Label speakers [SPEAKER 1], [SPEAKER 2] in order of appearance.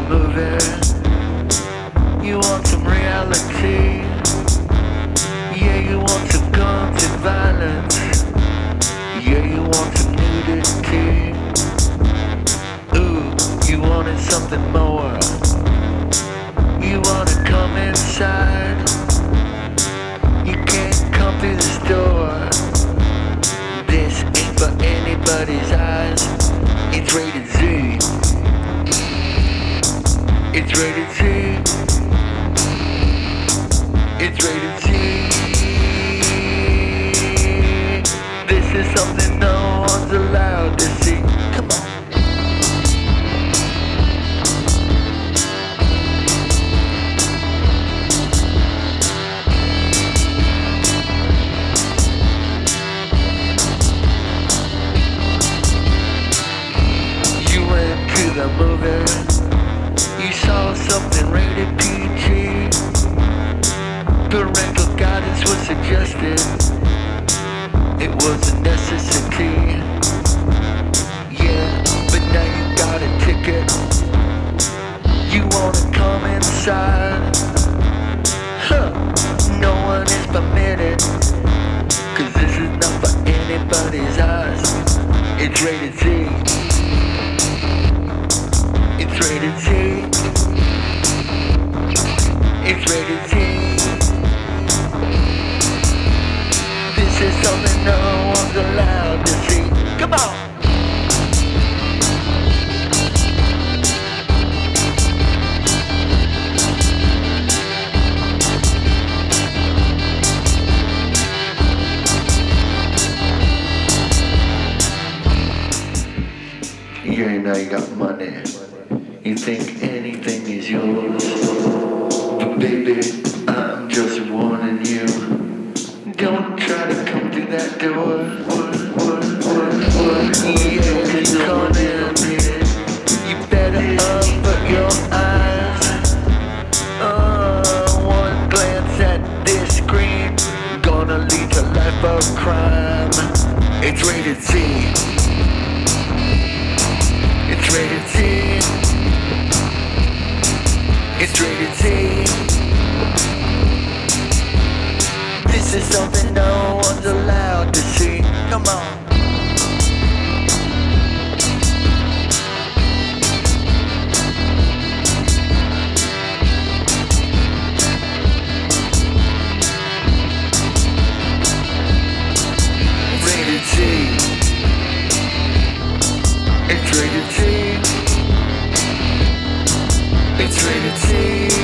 [SPEAKER 1] movie. You want some reality. Yeah, you want some guns and violence. Yeah, you want some nudity. Ooh, you wanted something more. You wanna come inside. You can't come through this door. This ain't for anybody's eyes. It's rated Z. It's rated Z. It's rated Z. This is something no one's allowed to see. Come on. You went to the movie. You saw something rated PG. Parental guidance was suggested. It was a necessity. Yeah, but now you got a ticket. You wanna come inside. Huh, no one is permitted. Cause this is not for anybody's eyes. It's rated Z. It's rated Z. It's rated Z. This is something no one's allowed to see. Come on. Yeah, now you got money. You think anything is yours. But baby, I'm just warning you. Don't try to come through that door. Yeah, cause you're coming. You better avert your eyes. One glance at this screen gonna lead to life of crime. It's rated Z. It's rated Z. It's rated Z. This is something no one's allowed to see. Come on. Rated Z. It's rated Z. It's rated Z.